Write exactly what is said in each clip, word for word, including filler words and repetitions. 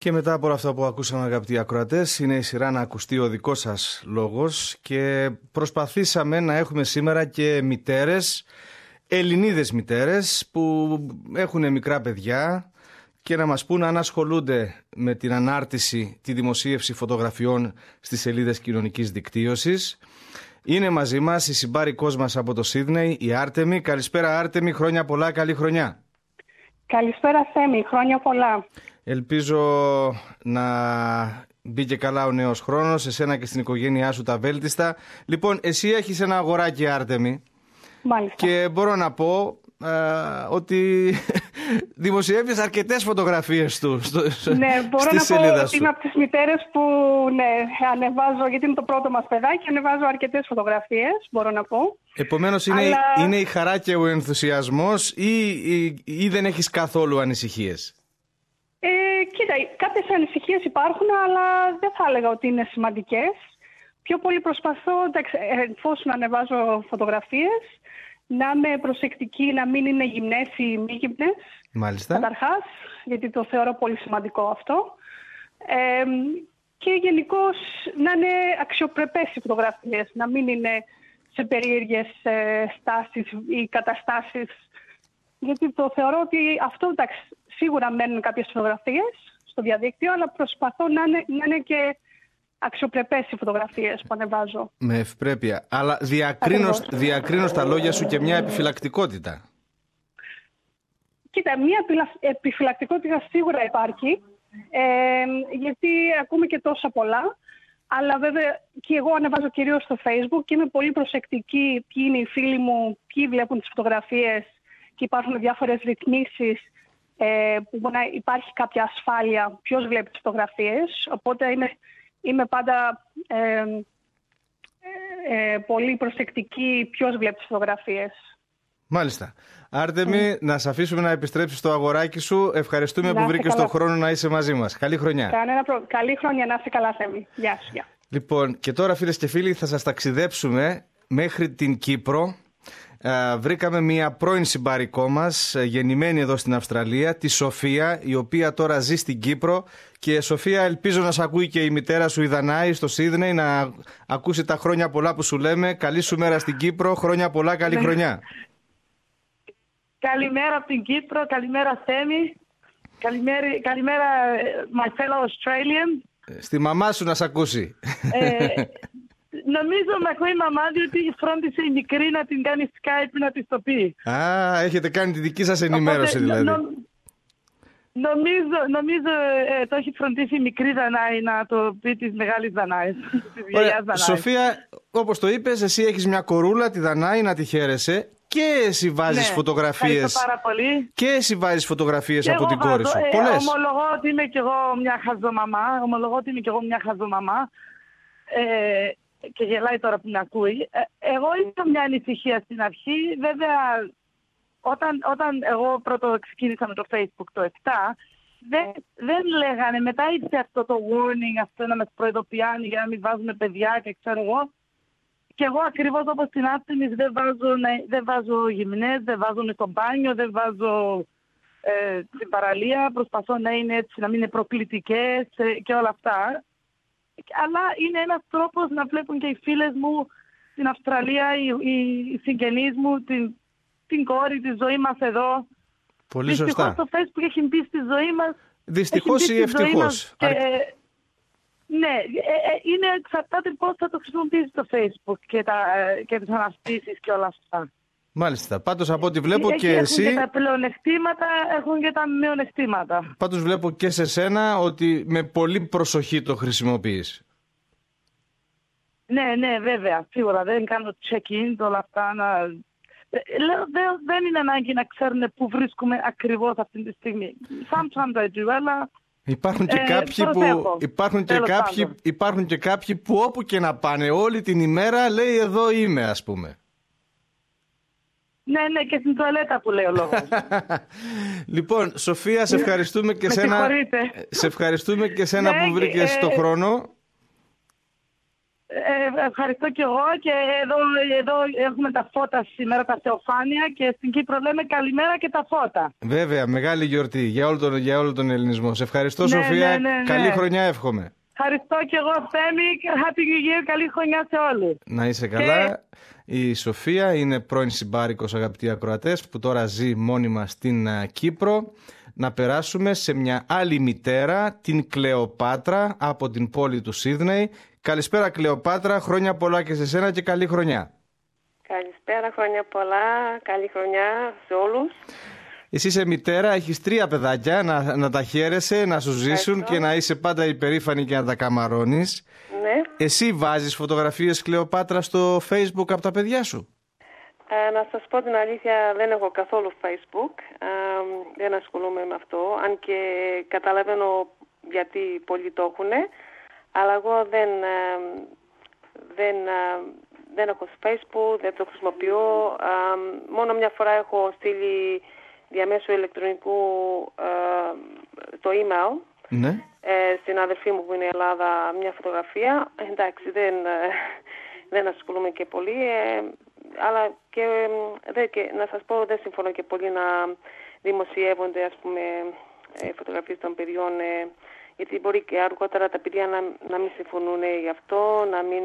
Και μετά από αυτό που ακούσαμε, αγαπητοί ακροατές, είναι η σειρά να ακουστεί ο δικός σας λόγος και προσπαθήσαμε να έχουμε σήμερα και μητέρες, Ελληνίδες μητέρες που έχουν μικρά παιδιά και να μας πούν αν ασχολούνται με την ανάρτηση, τη δημοσίευση φωτογραφιών στις σελίδες κοινωνικής δικτύωσης. Είναι μαζί μας η συμπάρικός μας από το Σίδνεϊ, η Άρτεμη. Καλησπέρα Άρτεμη, χρόνια πολλά, καλή χρονιά. Καλησπέρα Θέμη, χρόνια πολλά. Ελπίζω να μπήκε καλά ο νέος χρόνος, εσένα και στην οικογένειά σου τα βέλτιστα. Λοιπόν, εσύ έχεις ένα αγοράκι, Άρτεμη. Μάλιστα. Και μπορώ να πω α, ότι δημοσιεύεις αρκετές φωτογραφίες του στο, ναι, μπορώ στη να σελίδα πω ότι σου. είμαι από τις μητέρες που ναι, ανεβάζω, γιατί είναι το πρώτο μας παιδάκι, ανεβάζω αρκετές φωτογραφίες, μπορώ να πω. Επομένως είναι, Αλλά... είναι η χαρά και ο ενθουσιασμός ή, ή, ή δεν έχεις καθόλου ανησυχίες? Ε, κοίτα, κάποιες ανησυχίες υπάρχουν, αλλά δεν θα έλεγα ότι είναι σημαντικές. Πιο πολύ προσπαθώ, εφόσον ανεβάζω φωτογραφίες, να είμαι προσεκτική, να μην είναι γυμνές ή μη γυμνές. Μάλιστα. Καταρχάς, γιατί το θεωρώ πολύ σημαντικό αυτό. Ε, και γενικώς να είναι αξιοπρεπές οι φωτογραφίες, να μην είναι σε περίεργες ε, στάσεις ή καταστάσεις. Γιατί το θεωρώ ότι αυτό, εντάξει, σίγουρα μένουν κάποιες φωτογραφίες στο διαδίκτυο, αλλά προσπαθώ να είναι, να είναι και αξιοπρεπές οι φωτογραφίες που ανεβάζω. Με ευπρέπεια. Αλλά διακρίνω, διακρίνω στα λόγια σου και μια επιφυλακτικότητα. Κοίτα, μια επιφυλακτικότητα σίγουρα υπάρχει, ε, γιατί ακούμε και τόσα πολλά. Αλλά βέβαια και εγώ ανεβάζω κυρίως στο Facebook και είμαι πολύ προσεκτική ποιοι είναι οι φίλοι μου, ποιοι βλέπουν τις φωτογραφίες και υπάρχουν διάφορες ρυθμίσεις ε, που μπορεί να υπάρχει κάποια ασφάλεια ποιος βλέπει τις φωτογραφίες. Οπότε είμαι, είμαι πάντα ε, ε, ε, πολύ προσεκτική ποιος βλέπει τις φωτογραφίες. Μάλιστα. Άρτεμη, mm. να σε αφήσουμε να επιστρέψεις στο αγοράκι σου. Ευχαριστούμε να που βρήκες τον χρόνο να είσαι μαζί μας. Καλή χρονιά. Κανένα προ... Καλή χρονιά, να είσαι καλά, Θέμη. Γεια σου. Γεια. Λοιπόν, και τώρα φίλες και φίλοι θα σας ταξιδέψουμε μέχρι την Κύπρο. Uh, βρήκαμε μια πρώην συμπάρικό μας, γεννημένη εδώ στην Αυστραλία, τη Σοφία, η οποία τώρα ζει στην Κύπρο. Και Σοφία, ελπίζω να σε ακούει και η μητέρα σου η Δανάη στο Σίδνεϊ, να ακούσει τα χρόνια πολλά που σου λέμε. Καλή σου μέρα στην Κύπρο, χρόνια πολλά, καλή χρονιά. Καλημέρα από την Κύπρο, καλημέρα Θέμη, καλημέρα, καλημέρα my fellow Australian. Στη μαμά σου να σε ακούσει. Ε, νομίζω με ακούει η μαμά, διότι φρόντισε η μικρή να την κάνει Skype να της το πει. Α, έχετε κάνει τη δική σας ενημέρωση. Οπότε, δηλαδή. Νο, νομίζω νομίζω ε, το έχει φροντίσει η μικρή Δανάη να το πει της μεγάλης Δανάης. Σοφία, όπως το είπες, εσύ έχεις μια κορούλα, τη Δανάη, να τη χαίρεσαι. Και εσύ βάζεις ναι, φωτογραφίες. Πάρα πολύ. Και εσύ βάζεις φωτογραφίες και από την κόρη σου. Ε, Πολλές. Ομολογώ ότι είμαι κι εγώ μια χαζομαμά. Ομολογώ ότι είμαι κι εγώ μια χαζομαμά. Ε, και γελάει τώρα που με ακούει. Ε, εγώ είχα μια ανησυχία στην αρχή. Βέβαια, όταν, όταν εγώ πρώτο ξεκίνησα με το Facebook το επτά, δεν, δεν λέγανε. Μετά ήρθε αυτό το warning, αυτό να με προειδοποιάνει για να μην βάζουμε παιδιά και ξέρω εγώ. Και εγώ ακριβώς όπως την Άρτεμις δεν βάζω, δεν βάζω γυμνές, δεν βάζω στο μπάνιο, δεν βάζω ε, στην παραλία. Προσπαθώ να είναι έτσι, να μην είναι προκλητικές ε, και όλα αυτά. Αλλά είναι ένας τρόπος να βλέπουν και οι φίλες μου στην Αυστραλία, οι, οι συγγενείς μου, την, την κόρη, τη ζωή μας εδώ. Πολύ Δυστυχώς σωστά. το Facebook έχει μπει στη ζωή μας. Δυστυχώς ή ευτυχώς. Και, ναι, είναι εξαρτάται πώς θα το χρησιμοποιήσει το Facebook και, τα, και τις αναστήσεις και όλα αυτά. Μάλιστα. Πάντως από ό,τι βλέπω Έχει, και έχουν εσύ... Έχουν και τα πλεονεκτήματα, έχουν και τα μειονεκτήματα. Πάντως βλέπω και σε σένα ότι με πολύ προσοχή το χρησιμοποιείς. Ναι, ναι, βέβαια. Σίγουρα δεν κάνω check-in όλα αυτά. Να... Λέω, δεν, δεν είναι ανάγκη να ξέρουν πού βρίσκουμε ακριβώς αυτή τη στιγμή. Sometimes I do, αλλά... Υπάρχουν και, ε, κάποιοι που, υπάρχουν, και κάποιοι, υπάρχουν και κάποιοι που όπου και να πάνε όλη την ημέρα λέει εδώ είμαι, ας πούμε. Ναι, ναι, και στην τουαλέτα που λέει ο λόγος. Λοιπόν, Σοφία, σε ευχαριστούμε και σένα, σε ευχαριστούμε και σένα ναι, που βρήκες ε, το χρόνο. Ε, ευχαριστώ κι εγώ και εδώ, εδώ έχουμε τα φώτα σήμερα, τα θεοφάνεια και στην Κύπρο λέμε καλημέρα και τα φώτα. Βέβαια, μεγάλη γιορτή για όλο τον, για όλο τον ελληνισμό. Σε ευχαριστώ, ναι, Σοφία. Ναι, ναι, ναι. Καλή χρονιά εύχομαι. Ευχαριστώ κι εγώ, Θέμη. Happy New Year. Καλή χρονιά σε όλους. Να είσαι καλά. Και... Η Σοφία είναι πρώην συμπάρικος, αγαπητοί ακροατές, που τώρα ζει μόνιμα στην Κύπρο. Να περάσουμε σε μια άλλη μητέρα, την Κλεοπάτρα, από την πόλη του Σίδνεϊ. Καλησπέρα, Κλεοπάτρα, χρόνια πολλά και σε σένα και καλή χρονιά. Καλησπέρα, χρόνια πολλά, καλή χρονιά σε όλους. Εσύ είσαι μητέρα, έχεις τρία παιδάκια, να, να τα χαίρεσαι, να σου ζήσουν. Ευχαριστώ. Και να είσαι πάντα υπερήφανη και να τα καμαρώνεις. Ναι. Εσύ βάζεις φωτογραφίες, Κλεοπάτρα, στο Facebook από τα παιδιά σου? Ε, να σας πω την αλήθεια, δεν έχω καθόλου Facebook, ε, δεν ασχολούμαι με αυτό, αν και καταλαβαίνω γιατί πολλοί το έχουν, αλλά εγώ δεν, ε, δεν, ε, δεν έχω Facebook, δεν το χρησιμοποιώ. Ε, μόνο μια φορά έχω στείλει διαμέσου ηλεκτρονικού ε, το email, ναι. ε, στην αδερφή μου που είναι η Ελλάδα, μια φωτογραφία. Εντάξει, δεν, ε, δεν ασχολούμαι και πολύ, ε, αλλά και, δε, και να σας πω, δεν συμφωνώ και πολύ να δημοσιεύονται, ας πούμε, ε, φωτογραφίες των παιδιών, ε, γιατί μπορεί και αργότερα τα παιδιά να, να μην συμφωνούν γι' αυτό, να μην,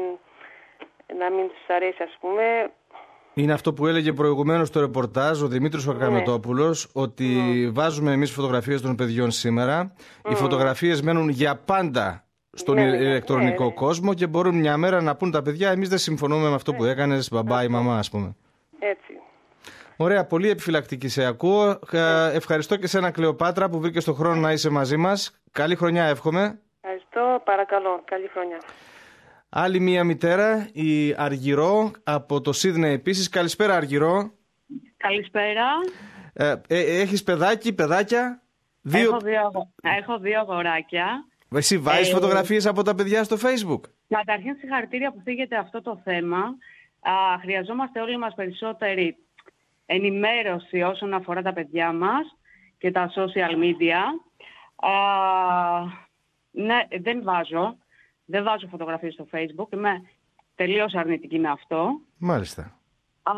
να μην τους αρέσει, ας πούμε. Είναι αυτό που έλεγε προηγουμένως στο ρεπορτάζ ο Δημήτρης Ορκαμετόπουλος, ναι. ότι mm. βάζουμε εμείς φωτογραφίες των παιδιών σήμερα, mm. οι φωτογραφίες μένουν για πάντα στον ναι, ηλεκτρονικό ναι, ναι. κόσμο και μπορούν μια μέρα να πούν τα παιδιά, εμείς δεν συμφωνούμε με αυτό που έκανες, μπαμπά ή μαμά, ας πούμε. Έτσι. Ωραία, πολύ επιφυλακτική σε ακούω. Ναι. Ευχαριστώ και σένα, Κλεοπάτρα, που βρήκες τον χρόνο να είσαι μαζί μας. Καλή χρονιά εύχομαι. Ευχαριστώ, παρακαλώ. Καλή χρονιά. Άλλη μία μητέρα, η Αργυρό, από το Σίδνεϊ επίσης. Καλησπέρα, Αργυρό. Καλησπέρα. Ε, ε, έχεις παιδάκι, παιδάκια? Δύο... Έχω, δύο, έχω δύο αγοράκια. Εσύ βάζεις ε, φωτογραφίες από τα παιδιά στο Facebook? Καταρχήν, συγχαρητήρια που θίγεται αυτό το θέμα. Α, χρειαζόμαστε όλοι μας περισσότερη ενημέρωση όσον αφορά τα παιδιά μας και τα social media. Α, ναι, δεν βάζω. Δεν βάζω φωτογραφίες στο Facebook. Είμαι τελείως αρνητική με αυτό. Μάλιστα. Α,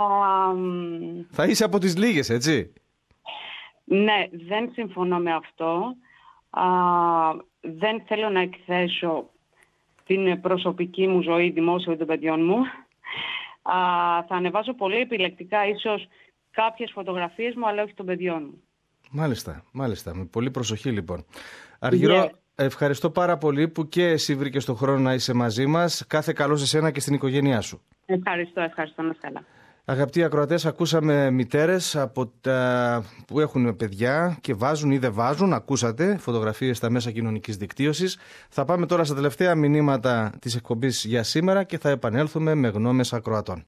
θα είσαι από τις λίγες, έτσι? Ναι, δεν συμφωνώ με αυτό. Α, δεν θέλω να εκθέσω την προσωπική μου ζωή δημόσια των παιδιών μου. Α, θα ανεβάζω πολύ επιλεκτικά ίσως κάποιες φωτογραφίες μου, αλλά όχι των παιδιών μου. Μάλιστα, μάλιστα. Με πολύ προσοχή λοιπόν. Αργυρό, yeah. ευχαριστώ πάρα πολύ που και εσύ βρήκες τον χρόνο να είσαι μαζί μας. Κάθε καλό σε σένα και στην οικογένειά σου. Ευχαριστώ, ευχαριστώ, να είσαι καλά. Αγαπητοί ακροατές, ακούσαμε μητέρες από τα... που έχουν παιδιά και βάζουν ή δεν βάζουν, ακούσατε, φωτογραφίες στα μέσα κοινωνικής δικτύωσης. Θα πάμε τώρα στα τελευταία μηνύματα της εκπομπής για σήμερα και θα επανέλθουμε με γνώμες ακροατών.